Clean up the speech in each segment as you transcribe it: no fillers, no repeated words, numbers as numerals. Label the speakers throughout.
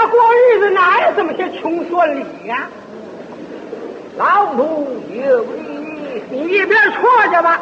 Speaker 1: 过日子哪有这么些穷顺礼呀？
Speaker 2: 老奴有理，
Speaker 1: 你一边戳去吧。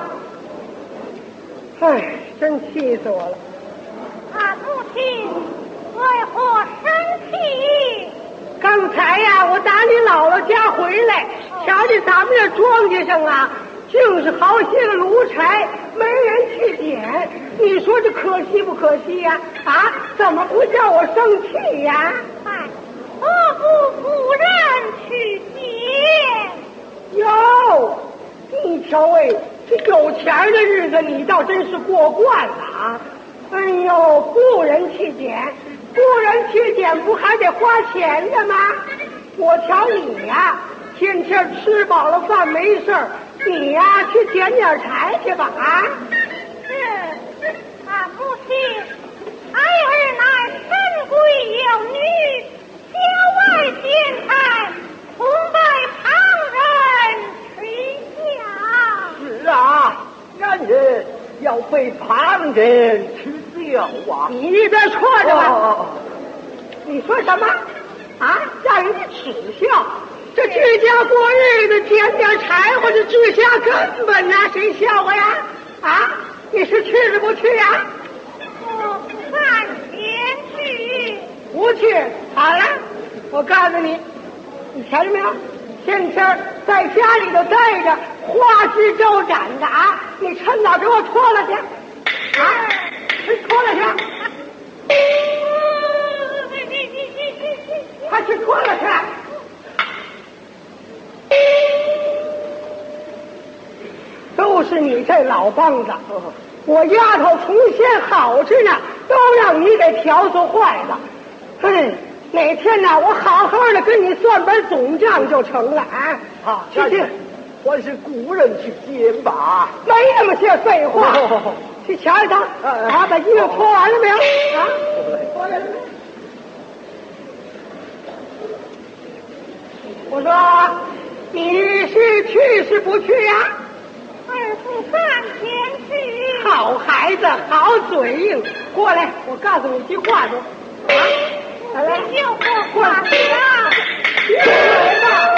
Speaker 1: 哎，真气死我了！
Speaker 3: 母亲为何生气？
Speaker 1: 刚才呀，我打你姥姥家回来，瞧见咱们这庄稼上啊，竟是好些个炉柴，没人去捡。你说这可惜不可惜呀？啊，怎么不叫我生气呀？
Speaker 3: 哎，何不夫人去捡？
Speaker 1: 哟，你瞧哎，这有钱的日子你倒真是过惯了啊！哎呦，雇人去捡，雇人去捡不还得花钱的吗？我瞧你呀，天天吃饱了饭没事儿，你呀去捡点柴去吧啊！
Speaker 3: 是，母亲，孩儿乃深闺有女，郊外捡柴，从被旁人取笑。
Speaker 2: 是啊，然人要被旁人耻笑啊！
Speaker 1: 你一边戳着吧。
Speaker 2: 哦
Speaker 1: 你说什么？啊，让人家耻笑？这居家过日子，捡点柴火，这治下根本呐，谁笑话呀？啊，你是去是不去呀？
Speaker 3: 我不敢前去。
Speaker 1: 不去。好了，我告诉你，你瞧见没有？天天在家里头待着，花枝招展的啊！你趁早给我脱了去，啊，去脱了去，快去脱了去！都是你这老梆子，我丫头从前好着呢，都让你给调唆坏了。嘿，哪天呢，我好好的跟你算本总账就成了啊！
Speaker 2: 好，
Speaker 1: 去去，
Speaker 2: 还是雇人去捡吧。
Speaker 1: 没那么些废话。去瞧一瞧，啊，把衣服脱完了没有？啊，脱完了没有？我说，你是去是不去呀？
Speaker 3: 儿不敢前去。
Speaker 1: 好孩子，好嘴硬，过来，我告诉你句话去。啊，来，
Speaker 3: 你就不管了。
Speaker 1: 来吧。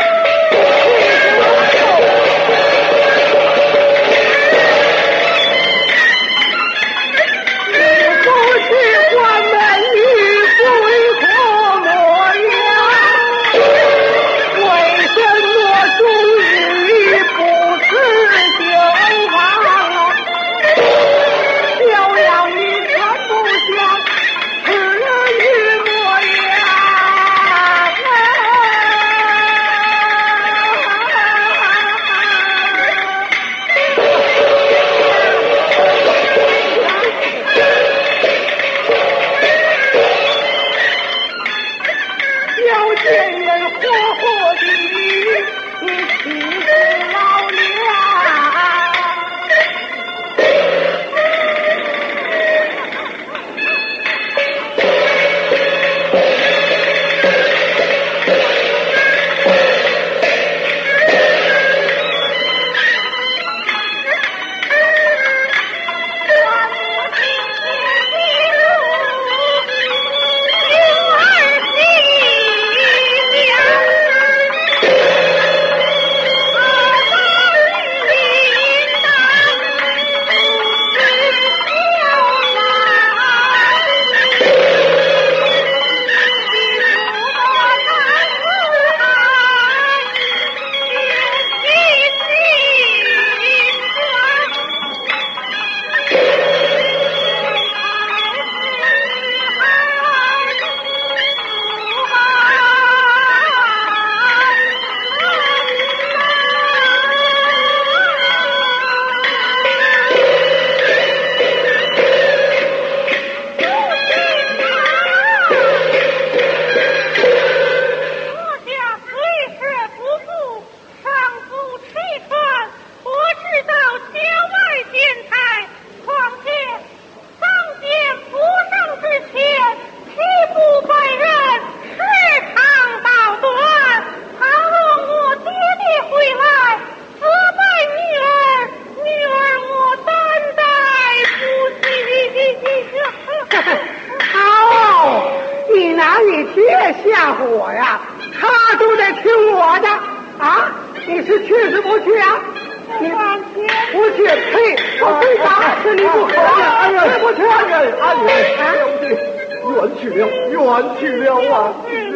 Speaker 1: 吓唬我呀？他都得听我的啊！你是去是不去啊？你不去，呸！我非打死你不可！去不去？
Speaker 2: 阿爷，冤去了，冤去了啊！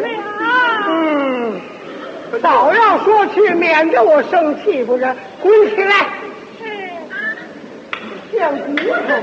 Speaker 1: 早要说去，免得我生气，不是？滚起来！像骨头。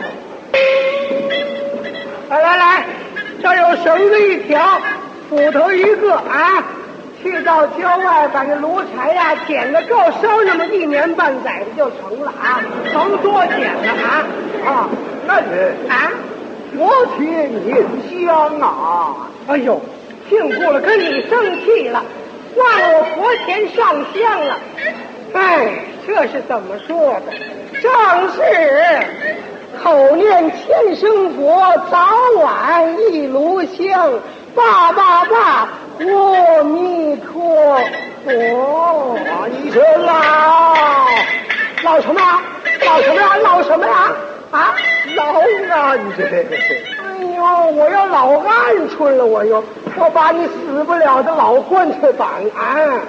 Speaker 1: 来，这有绳子一条，斧头一个啊！去到郊外把这炉柴呀捡个够烧那么1年半载的就成了啊！甭多捡了啊！
Speaker 2: 那人
Speaker 1: 啊，
Speaker 2: 我请您香啊！
Speaker 1: 哎呦，净顾了，跟你生气了，忘了我佛前上香了。哎，这是怎么说的？正是口念千声佛，早晚一炉香，爸，阿弥陀佛。
Speaker 2: 一声啊！
Speaker 1: 闹什么呀？啊！
Speaker 2: 老安这。
Speaker 1: 哎呦，我要老鹌鹑了，我把你死不了的老棺材板啊！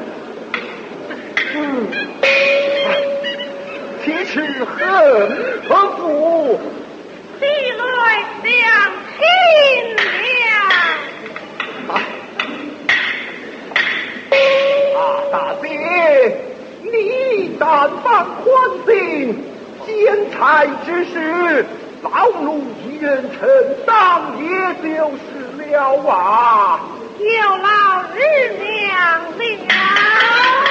Speaker 2: 其实何福？
Speaker 3: 地来两亲了。
Speaker 2: 大爹，你但凡宽心，捡柴之事，劳碌一人承担也就是了啊！
Speaker 3: 有劳日娘了。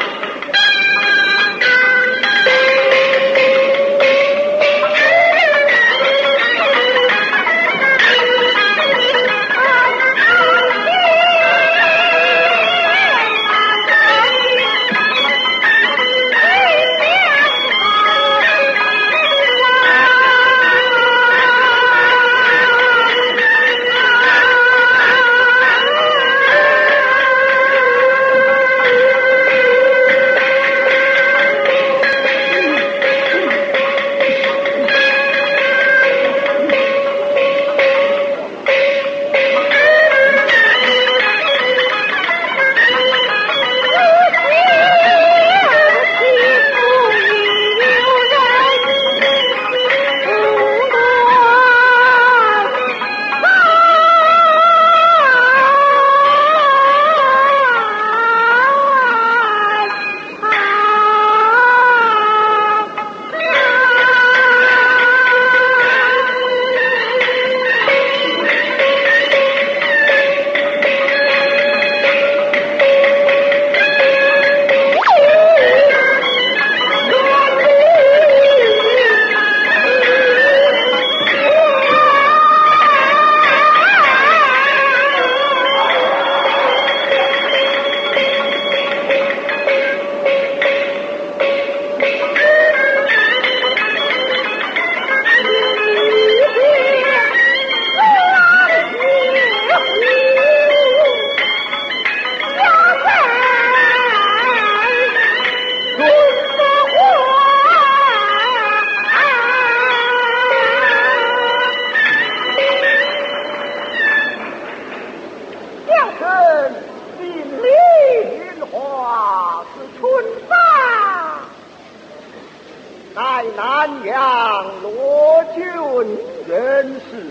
Speaker 2: 南阳罗郡人士，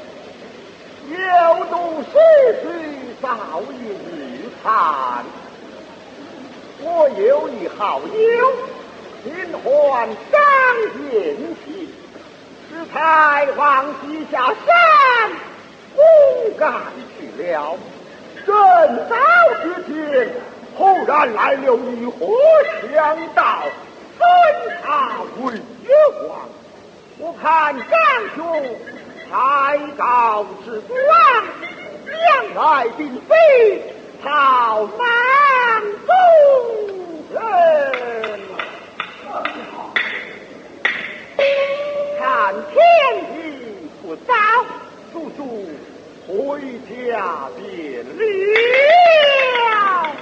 Speaker 2: 有度世虚，早已日餐。我有一好友，新欢张延喜，适才往西下山公干去了。正早之间，忽然来了一伙强盗，分他为王。我看张兄才告之不忘，将来并非逃难中人。看天气不早，叔叔回家便了。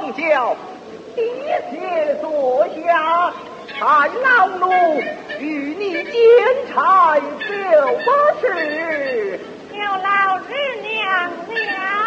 Speaker 2: 黄教，一切坐下，太老奴与你监差就不是。
Speaker 3: 有劳日娘了。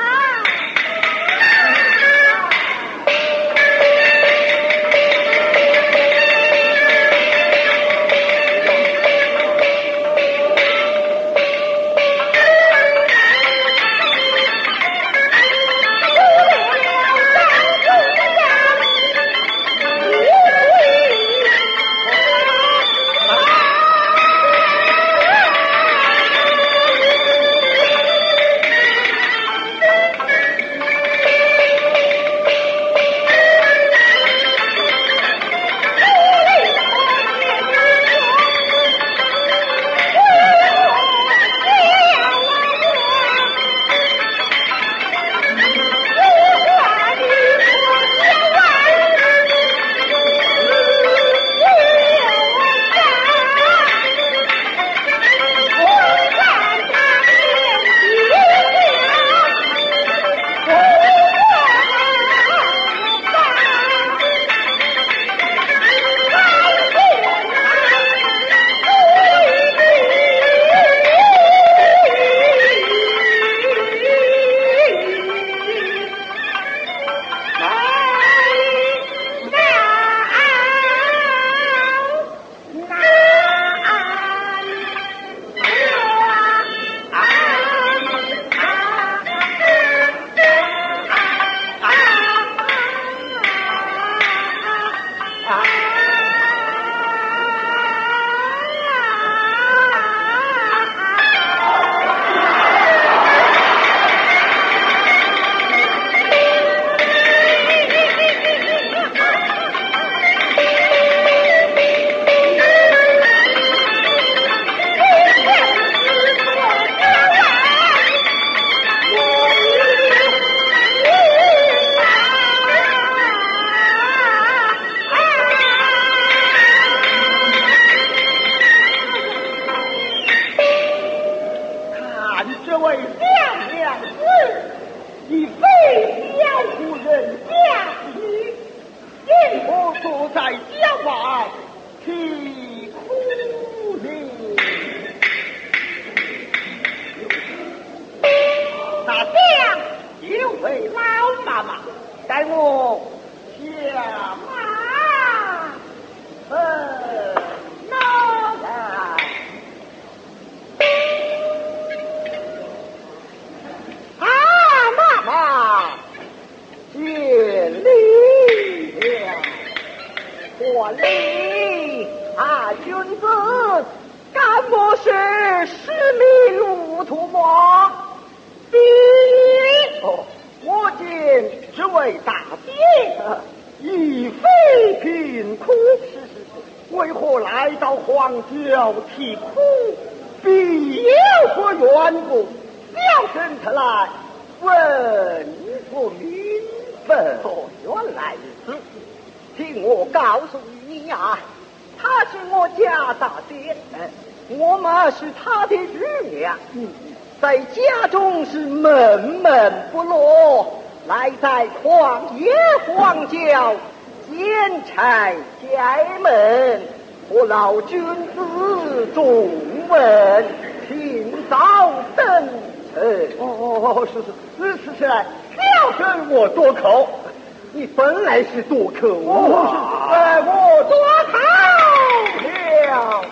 Speaker 2: 在家中是闷闷不乐，来在旷野荒郊，兼差家门，我老君子重问，请早登城。
Speaker 4: 是，要跟我多口，你本来是多口，
Speaker 2: 我多口了。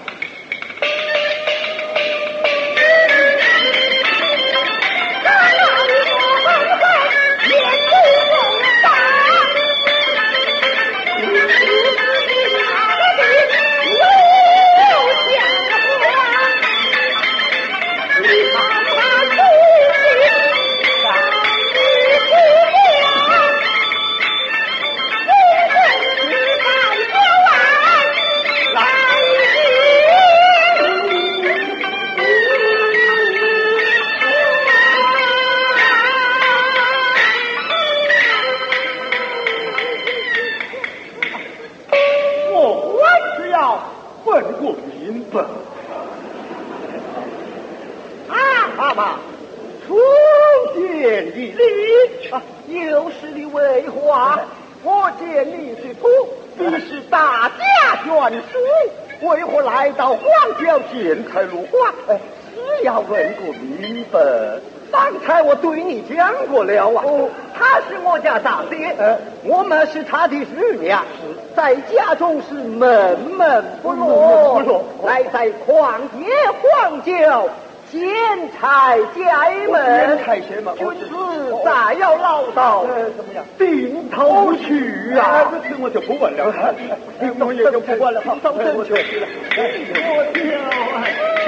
Speaker 2: 又是你为话， 我见你是土，必是大家眷属，为何来到荒郊见财入花？只要问个明白。
Speaker 4: 方才我对你讲过了啊，他是我家大爹，我们是他的儿娘，在家中是闷闷不乐，来在旷野荒郊见财家门，君子再要唠叨，怎么样？定头不去啊！
Speaker 2: 这我就不问了，我也就不问了，
Speaker 4: 走正确了。
Speaker 2: 我跳啊！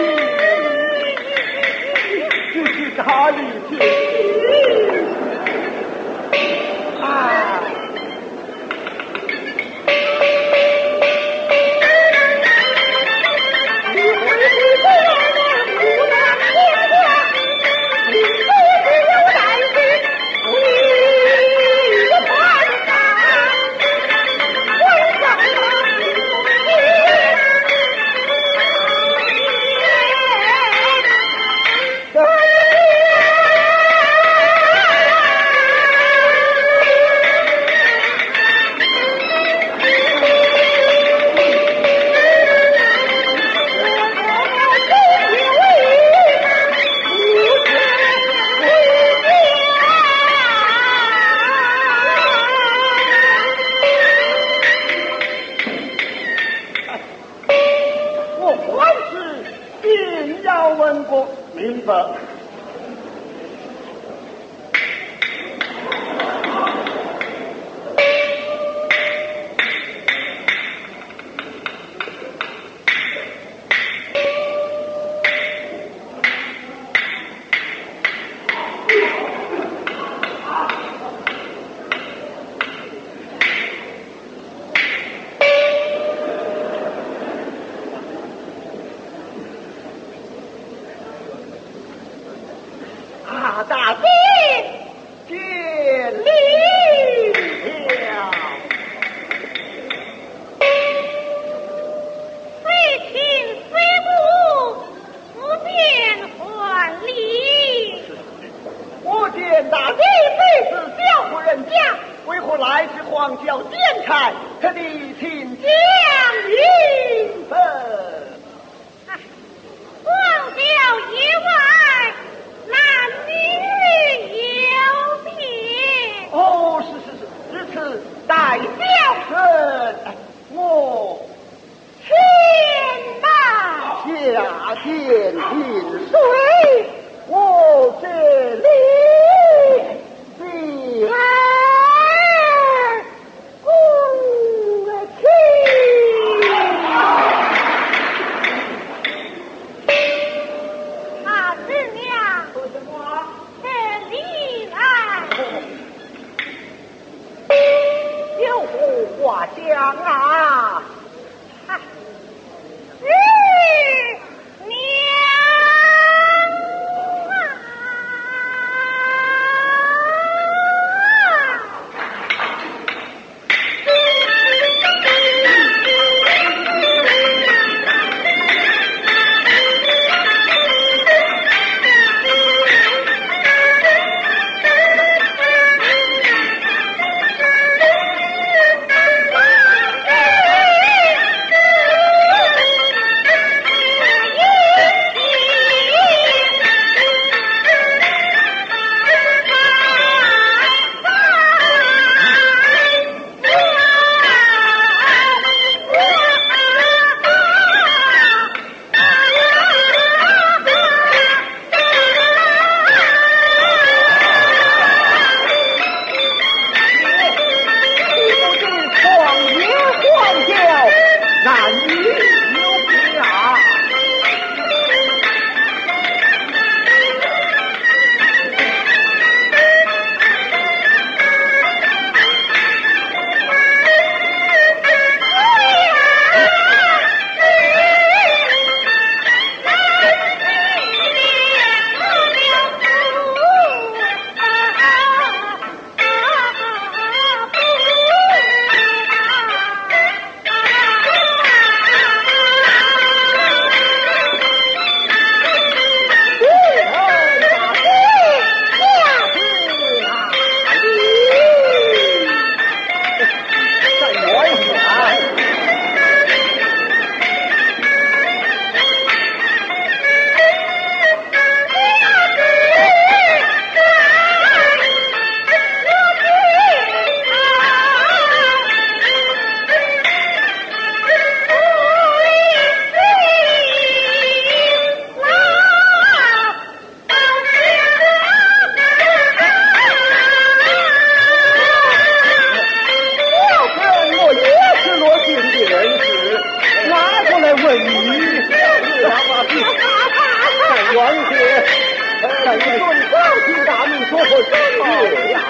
Speaker 2: 这是哪里去？啊！明白。
Speaker 1: 大爹
Speaker 2: 见礼了。
Speaker 3: 虽亲虽故，不见还礼。
Speaker 2: 我见大爹非是小户人家，为何来至荒郊捡柴？特地请将军分。
Speaker 3: 荒郊野外，男女有别。
Speaker 2: 哦，是，至此待小人我
Speaker 3: 前吧。
Speaker 2: 下见饮水，我这里是
Speaker 1: 公卿。
Speaker 3: 大师娘，这里来。
Speaker 2: 有话讲啊！
Speaker 3: 娘啊！
Speaker 4: 来问你，在元节，在你尊高听大名说过什么呀？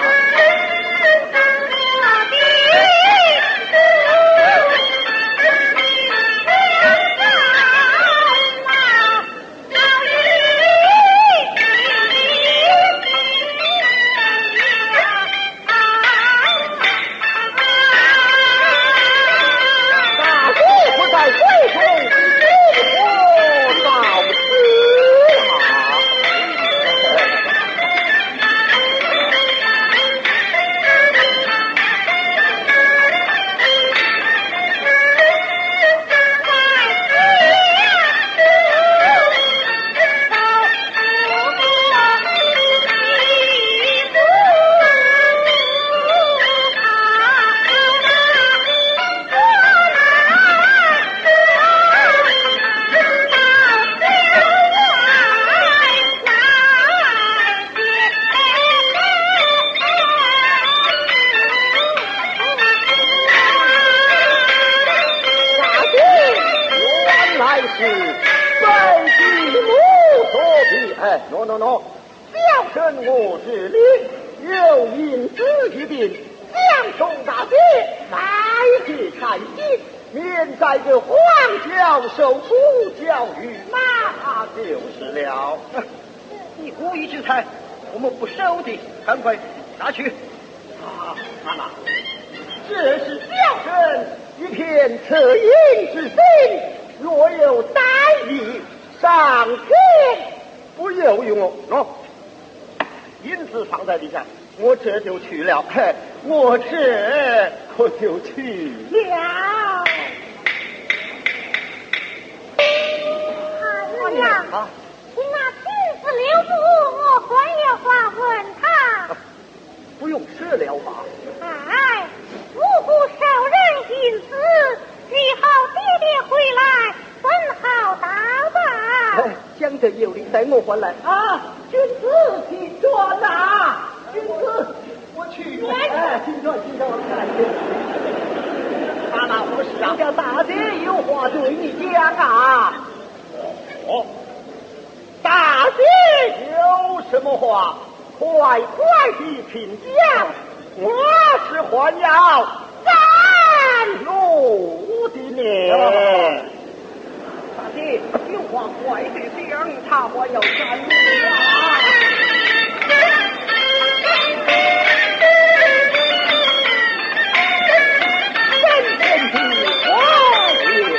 Speaker 4: 喏，小臣我这里有银子一锭，将送大姐再接彩金，免在这荒郊受苦教育，那就是了。你故意之财，我们不收的，赶快拿去。妈妈，这是小臣一片恻隐之心，若有待你上天。不有用哦，银子放在地下，我这就去了，我这可就去了。
Speaker 3: 哎呀，请那妻子留步，我还有话问他。
Speaker 4: 不用吃了吧？
Speaker 3: 哎，无故受人银子，日后爹爹回来分好打吧。
Speaker 4: 讲得有理，待我还来啊！君子请转呐，君子，我去。请转。妈妈不是啊，叫大姐有话对你讲啊。哦，大姐有什么话，快地请讲。我是还要站路的呢。大姐，有话快点讲，他还要站路啊！真正的花园。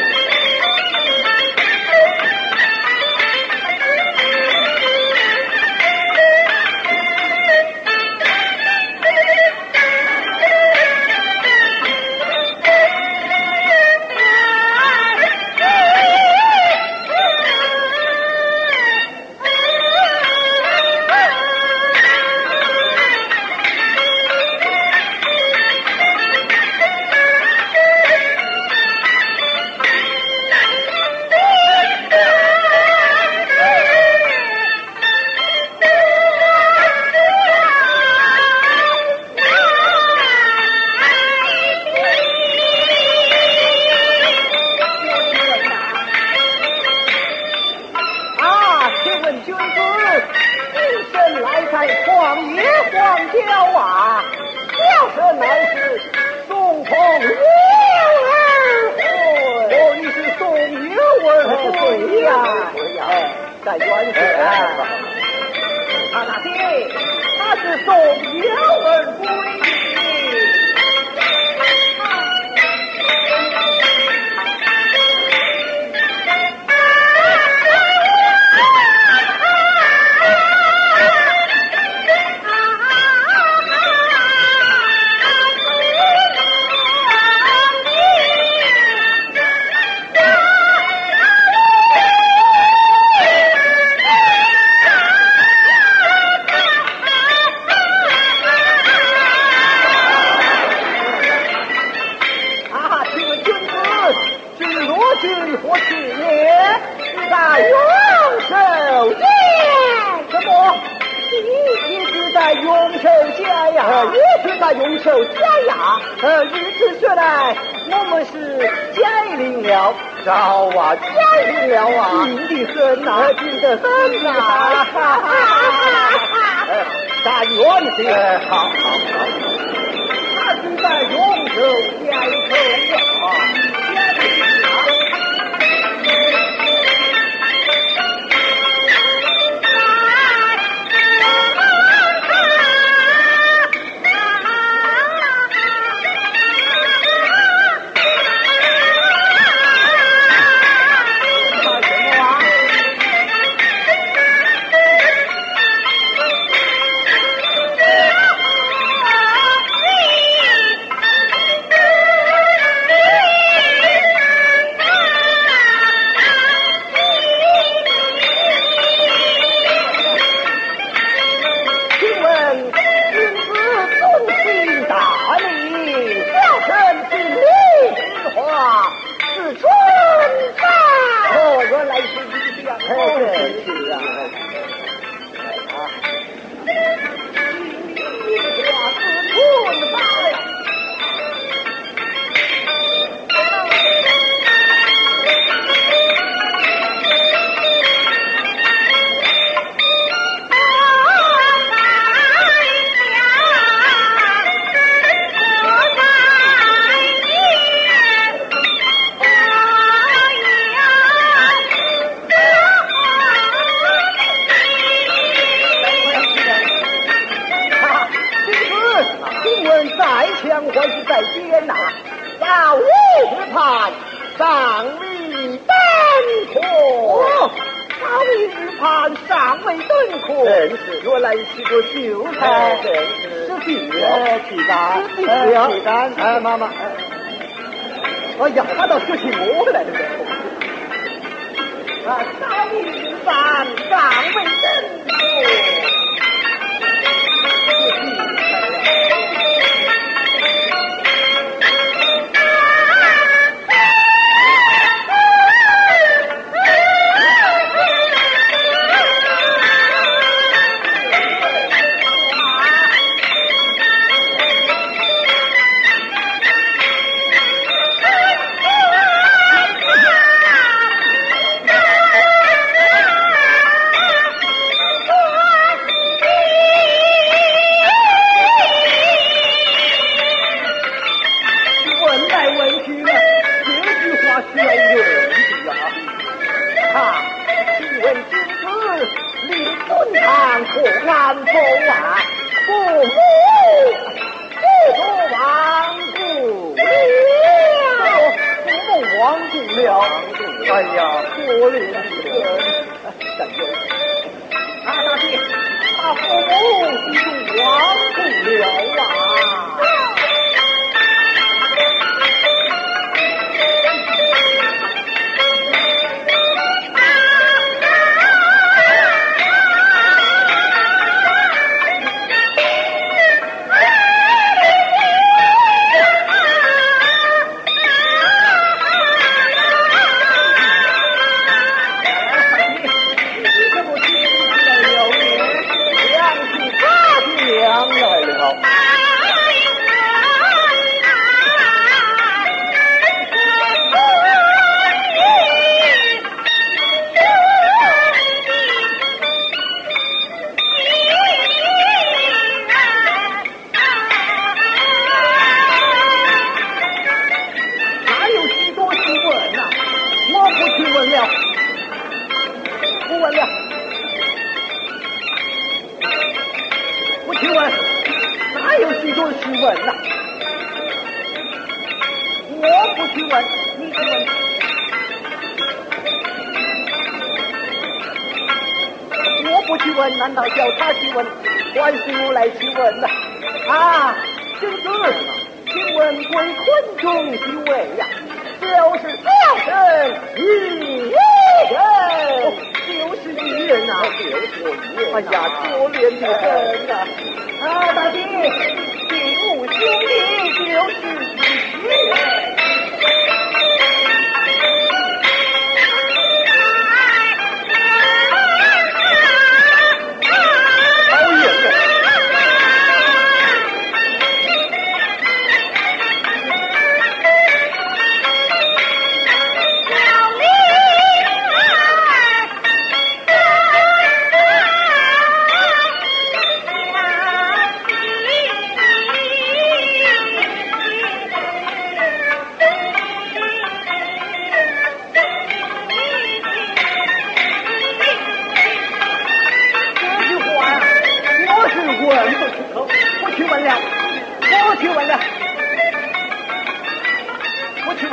Speaker 4: 在元节，他大姐，他是送幼儿归的。永寿家呀，日子说来，我们是解铃了早啊，交定了啊，近得很呐，近得很呐，但愿是好，他是在永州家口啊。妈妈，哎呀，他倒是请我来的啊，少林山尚未登科。难道叫他去问，还是我来去问呢？啊，公子，请问贵坤中几位呀？就是小生一人，就是一人呐，就是我一人。哎呀，可怜的很呐！啊，大弟，弟母兄弟就是一人。
Speaker 3: Yeah.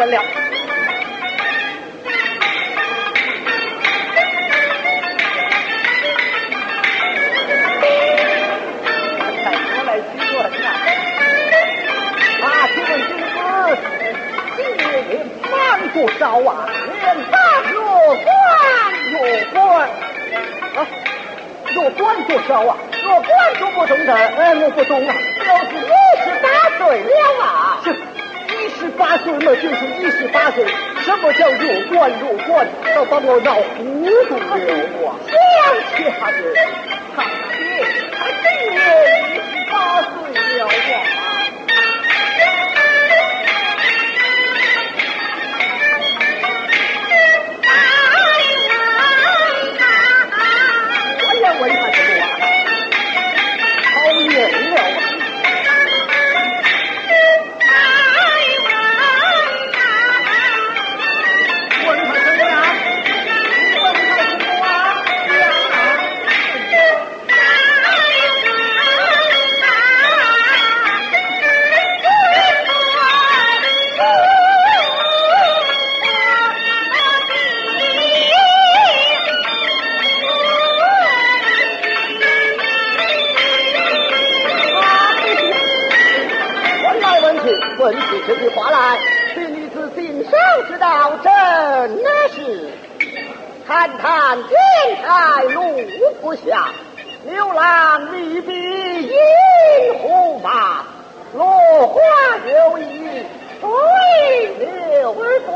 Speaker 4: 见了。多少啊？连大若官若官多少啊？若官都不懂的，我不懂啊。就是18岁了啊！这18岁嘛，就是18岁。什么叫若官？都把我闹糊涂了啊！想下子，他爹，他今年18岁了啊！问他什么啊？好远了啊！问他什么呀？问他什么啊？问起这句话来，这女子心上知道，真的是看看天台路不下，牛郎离别饮胡马，落花有意水流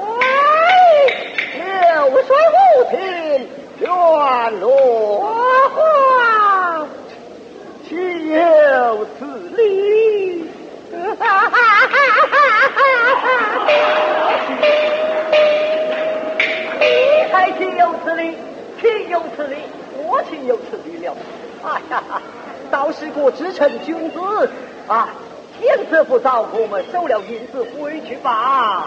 Speaker 4: 水无情愿落花，岂有此理？你还岂有此理？岂有此理？我岂有此理了？哎呀，到时过支撑君子啊！天色不早，我们收了银子回去吧。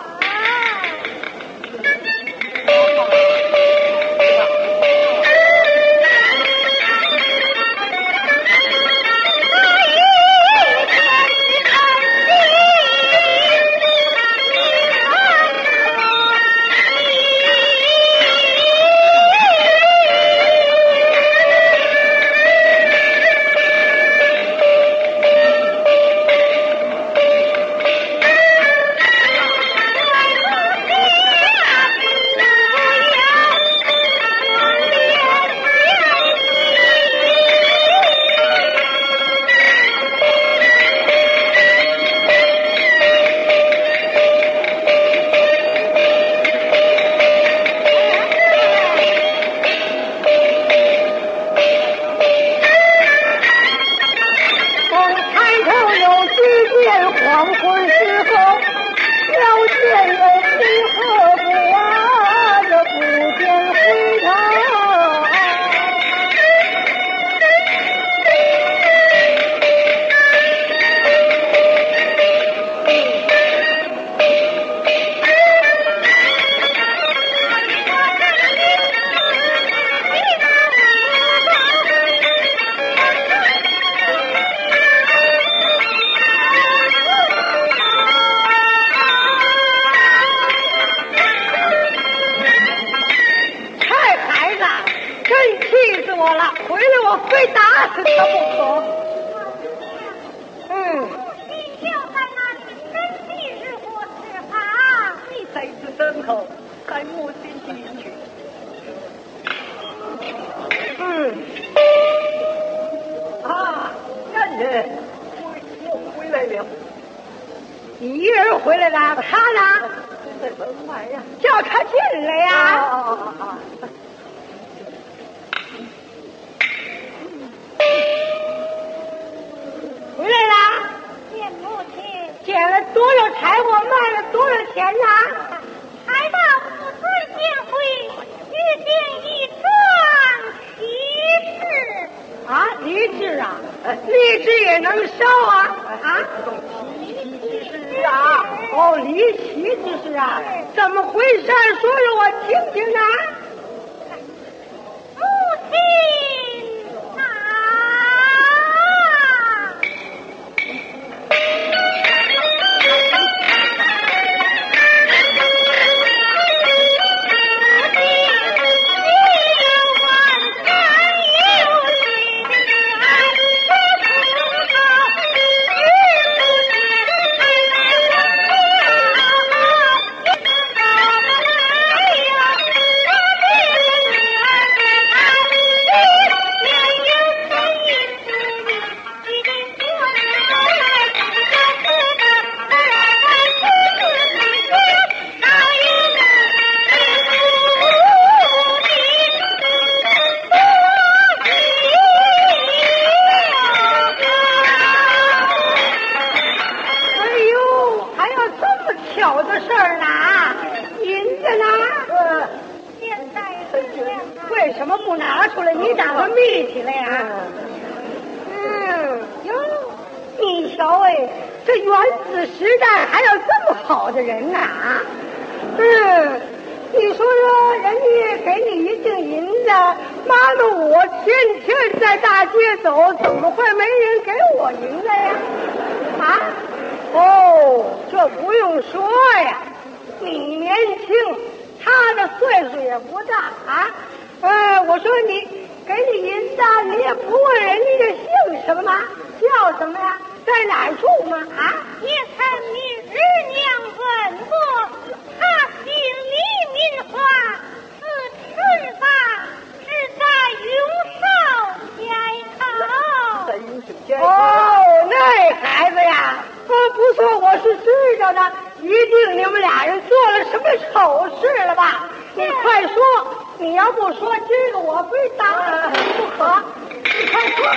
Speaker 1: 可不拿出来，你打算密起来呀？哟，你瞧哎，这原子时代还有这么好的人呐你说说，人家给你一锭银子，妈的，我天天在大街走，怎么会没人给我银子呀？这不用说呀，你年轻，他的岁数也不大我说你给你银子，你也不问人家这姓什么吗？叫什么呀？在哪儿住吗？
Speaker 3: 也曾明日娘问过，他姓李民花，字春发，是在永寿街口。
Speaker 4: 在永寿街
Speaker 1: 那孩子呀，不错，我是知道的，一定你们俩人做了什么丑事了吧？你快说，你要不说，今个我非打死不可。你快说。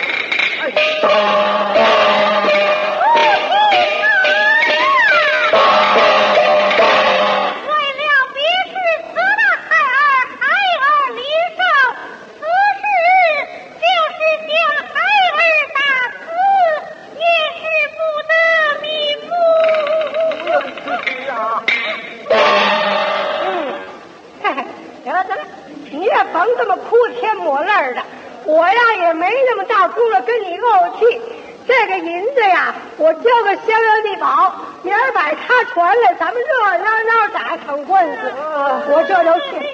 Speaker 1: 甭这么哭天抹泪的，我呀也没那么大功夫跟你怄气。这个银子呀，我交个逍遥地保，明儿把他传来，咱们热热闹闹打场官司。我这就去。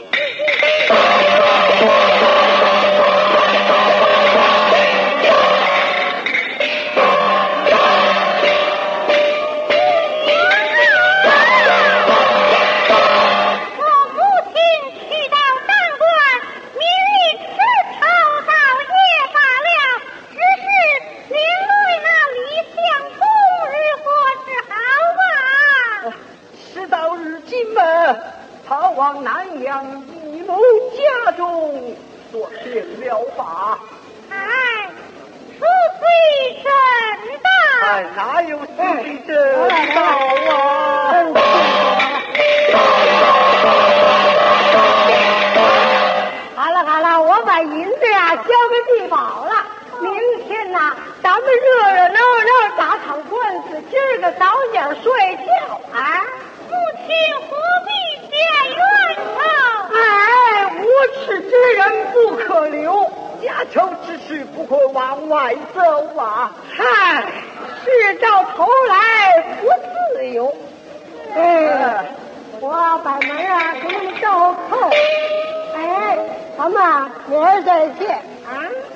Speaker 4: 往南阳义母家中所行了法。
Speaker 3: 出虽真大，
Speaker 4: 哪有出虽真大
Speaker 1: 好了，我把银子呀交给地保了。明天呐，咱们热热闹闹打场官司，今儿个早点睡觉
Speaker 3: 母亲何必见冤仇？
Speaker 1: 无耻之人不可留，
Speaker 4: 家仇之事不可往外走
Speaker 1: 事到头来不自由。我把门给你们倒扣。咱们明儿再见